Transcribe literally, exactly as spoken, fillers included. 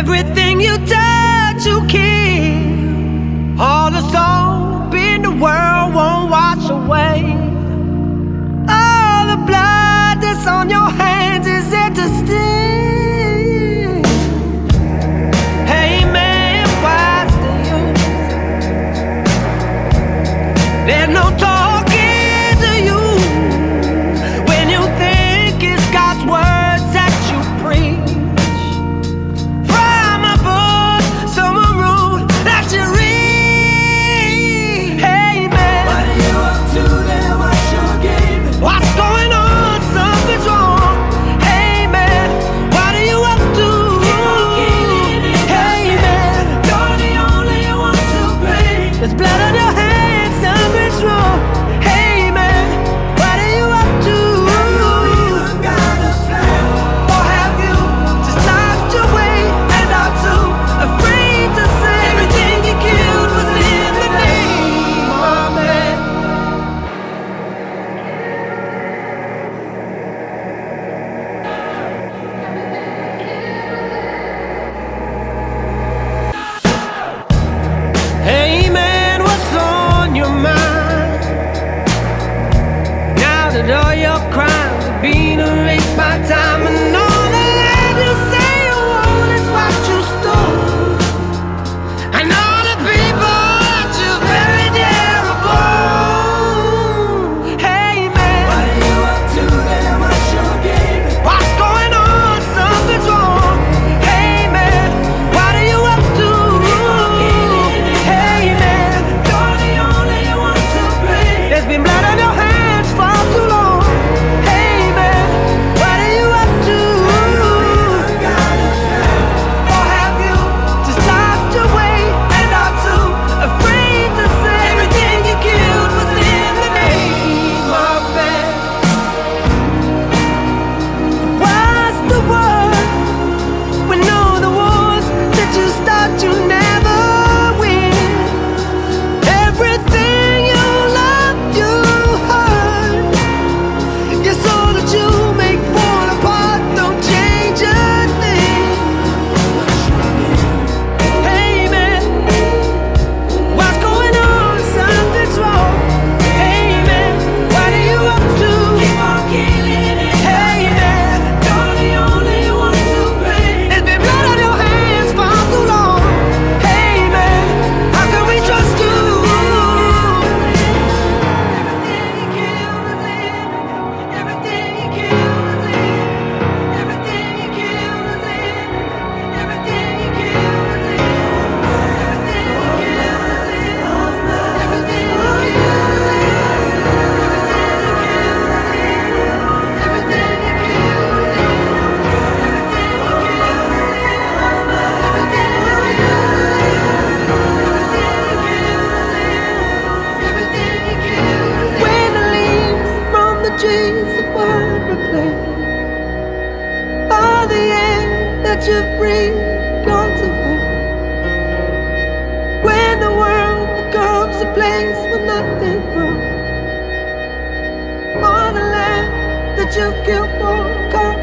Everything you touch, you kill. All the soap in the world won't wash away. All the blood that's on your hands is there to sting. Hey man, what's the use? There's no talking to you when you think it's God's words that you preach. Hey man, what's on your mind? Now that all your crimes have been erased by time, and all the land you say you want is what you stole, and all the people that you buried there are born. Hey man, what are you up to then? What's your game? What's going on? Something's wrong. Hey man, what are you up to? There's been blood on your hands for too long. Hey man, what are you up to? Or have you just lost your way and are too afraid to say everything you killed was in the name of man? What's the word? We know the wars that you start, you never win. Everything you love, you hurt. Your soul that you make fall apart, don't change a thing. Hey man, what's going on? Something's wrong. Hey man, what are you up to? Keep on killing it. Hey man, you're the only one to blame. There's been blood on your hands for too long. Hey man, how can we trust you? Everything you killed was in. Everything you killed was in. Everything you killed was in. Everything you killed was in. Everything you killed was in. Everything you killed was in. When the leaves from the trees that were replaced, all the air that you breathe goes away. When the world becomes a place where nothing grows, all the land that you killed for comes